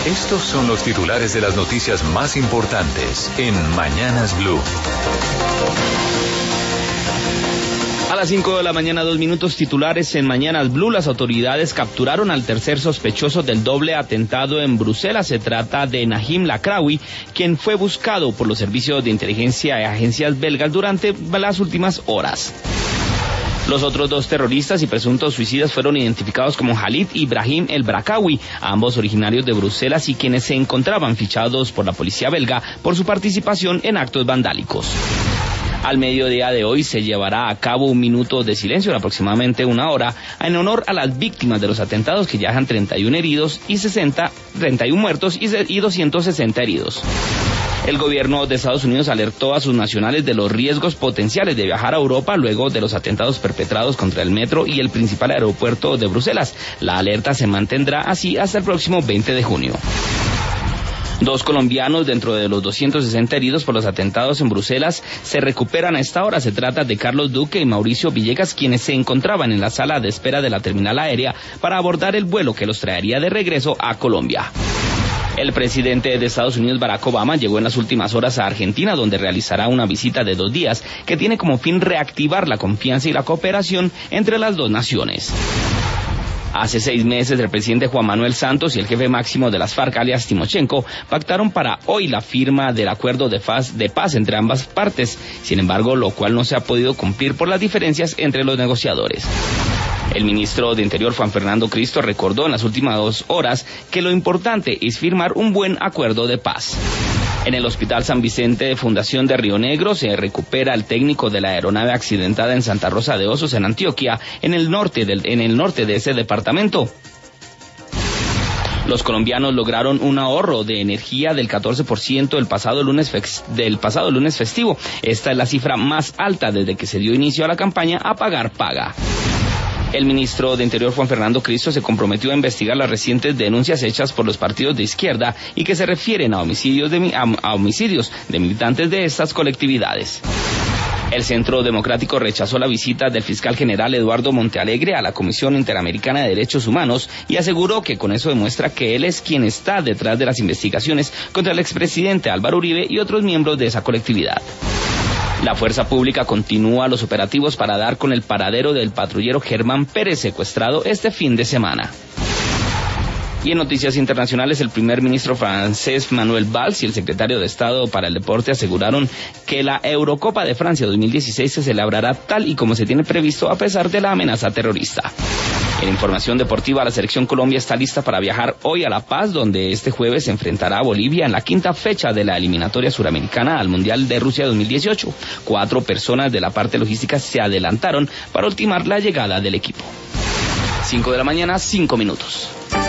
Estos son los titulares de las noticias más importantes en Mañanas Blue. A las 5 de la mañana, 2 minutos, titulares en Mañanas Blue. Las autoridades capturaron al tercer sospechoso del doble atentado en Bruselas. Se trata de Najim Lakraoui, quien fue buscado por los servicios de inteligencia y agencias belgas durante las últimas horas. Los otros dos terroristas y presuntos suicidas fueron identificados como Khalid Ibrahim El Brakawi, ambos originarios de Bruselas y quienes se encontraban fichados por la policía belga por su participación en actos vandálicos. Al mediodía de hoy se llevará a cabo un minuto de silencio de aproximadamente una hora en honor a las víctimas de los atentados, que ya dejan 31 heridos y 31 muertos y 260 heridos. El gobierno de Estados Unidos alertó a sus nacionales de los riesgos potenciales de viajar a Europa luego de los atentados perpetrados contra el metro y el principal aeropuerto de Bruselas. La alerta se mantendrá así hasta el próximo 20 de junio. 2 colombianos dentro de los 260 heridos por los atentados en Bruselas se recuperan a esta hora. Se trata de Carlos Duque y Mauricio Villegas, quienes se encontraban en la sala de espera de la terminal aérea para abordar el vuelo que los traería de regreso a Colombia. El presidente de Estados Unidos, Barack Obama, llegó en las últimas horas a Argentina, donde realizará una visita de 2 días que tiene como fin reactivar la confianza y la cooperación entre las dos naciones. Hace 6 meses, el presidente Juan Manuel Santos y el jefe máximo de las FARC, alias Timochenko, pactaron para hoy la firma del acuerdo de paz entre ambas partes, sin embargo, lo cual no se ha podido cumplir por las diferencias entre los negociadores. El ministro de Interior, Juan Fernando Cristo, recordó en las últimas 2 horas que lo importante es firmar un buen acuerdo de paz. En el Hospital San Vicente de Fundación de Río Negro se recupera el técnico de la aeronave accidentada en Santa Rosa de Osos, en Antioquia, en el norte de ese departamento. Los colombianos lograron un ahorro de energía del 14% del pasado lunes festivo. Esta es la cifra más alta desde que se dio inicio a la campaña Apagar Paga. El ministro de Interior, Juan Fernando Cristo, se comprometió a investigar las recientes denuncias hechas por los partidos de izquierda y que se refieren a homicidios de militantes de estas colectividades. El Centro Democrático rechazó la visita del fiscal general Eduardo Montealegre a la Comisión Interamericana de Derechos Humanos y aseguró que con eso demuestra que él es quien está detrás de las investigaciones contra el expresidente Álvaro Uribe y otros miembros de esa colectividad. La fuerza pública continúa los operativos para dar con el paradero del patrullero Germán Pérez, secuestrado este fin de semana. Y en noticias internacionales, el primer ministro francés Manuel Valls y el secretario de Estado para el Deporte aseguraron que la Eurocopa de Francia 2016 se celebrará tal y como se tiene previsto a pesar de la amenaza terrorista. En información deportiva, la selección Colombia está lista para viajar hoy a La Paz, donde este jueves se enfrentará a Bolivia en la 5ª fecha de la eliminatoria suramericana al Mundial de Rusia 2018. 4 personas de la parte logística se adelantaron para ultimar la llegada del equipo. 5 de la mañana, 5 minutos.